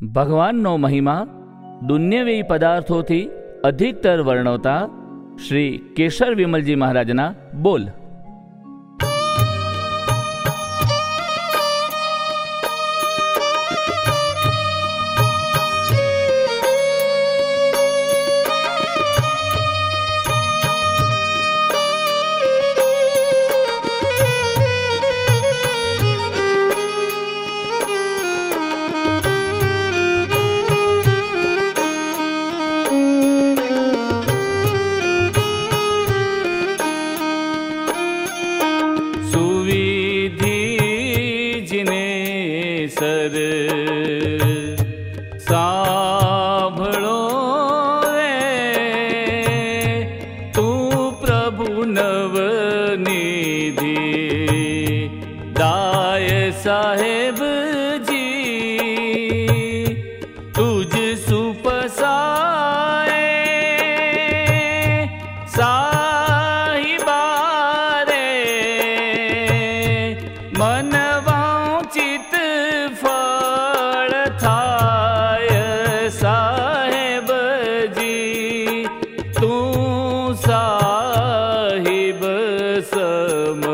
ભગવાનનો મહિમા દુન્યવી પદાર્થોથી અધિકતર વર્ણવતા શ્રી કેશર વિમલજી મહારાજના બોલ. સાંભળો રે તું પ્રભુ નવનિધિ દાય સાહેબજી તુજ સુપસાય સાહિબા રે મન વાંચિત ફળ થાય સાહેબજી તું સાહિબ સમ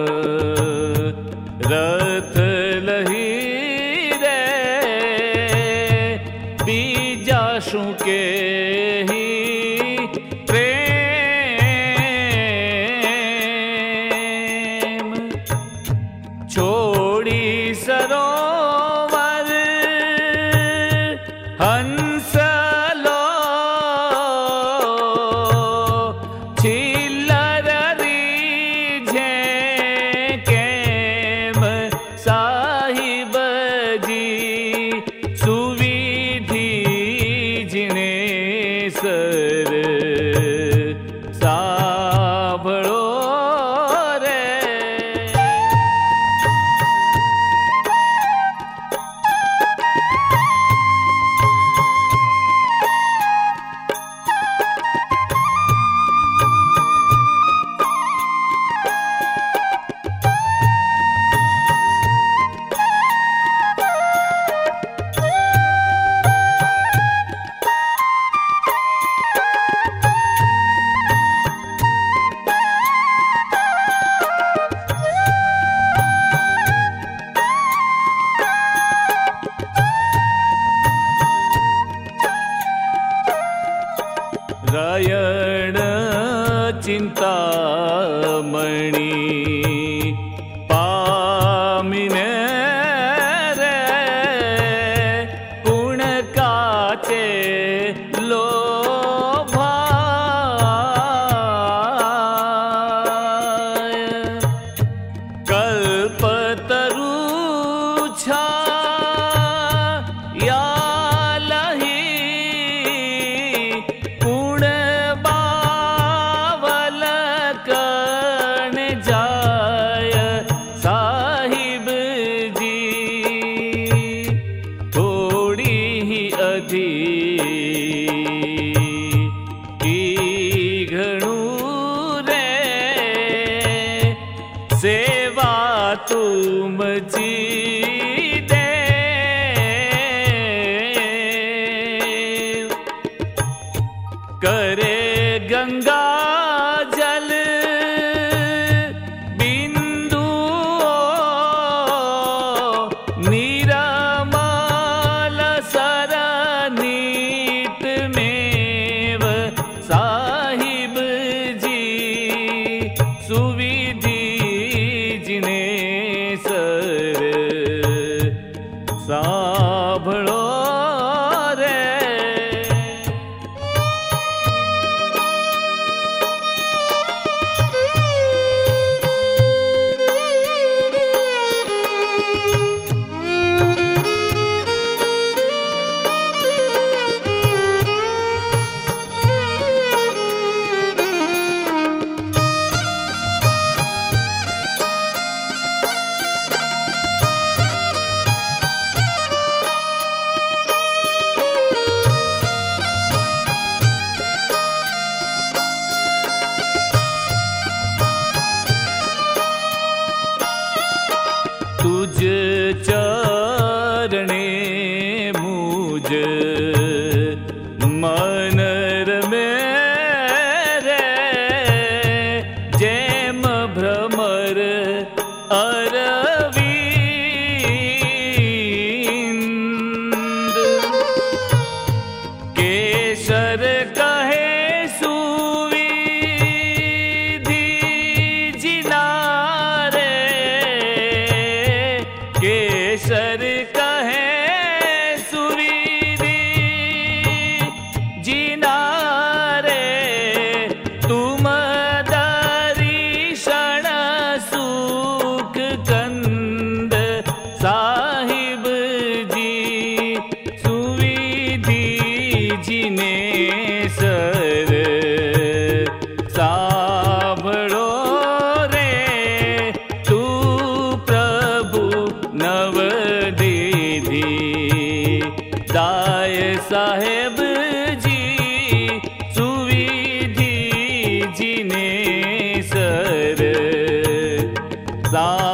રથ લહી રે બીજા શું કે પ્રેમ છોડી સરોવર હંસલો છિલ્લર રીઝે કેમ સાહિબજી સુવિધિ જીણે સર સાંભળો રે. રયણ ચિંતામણી પામીને રે પૂર્ણ કાચે લોભાય કલ્પતરુ છાયા सेवा तुम जी दे करे गंगा जल बिंदु निरमल सरनीत मेव साहिब जी सुविधि जिने सर सांभळो रे. मुझ मन रमे रे जेम भ्रमर अरविंद केसर कहे सुविधि जिनारे केसर कहे सुविधि जिनारे तुम दर्शन सुख कंद साहिब जी सुविधि जिने सर साभड़ो रे तू प्रभु नवदीधी दाय साहेब जी सुविधि जिने सर सा